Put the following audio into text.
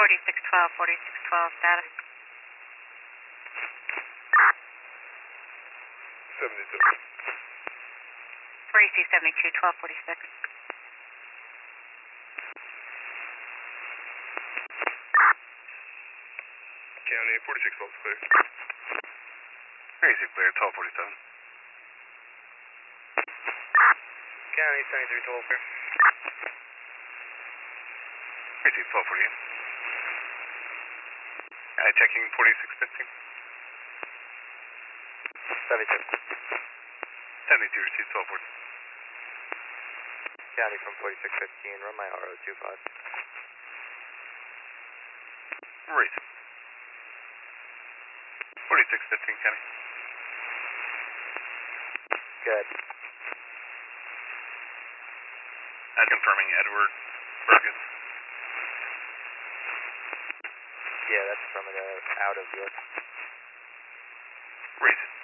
4612, 4612, status. 72. Bracy 72, 1246. County 4612 is clear. Bracy clear, 1247. County 7312 clear. Bracy 1248. Checking 4615. 72. 72, receive 1240. County from 4615, run my RO25. Bracy. 4615, County. Good. Confirming Edward Burgess. Yeah, that's from out of York. Bracy.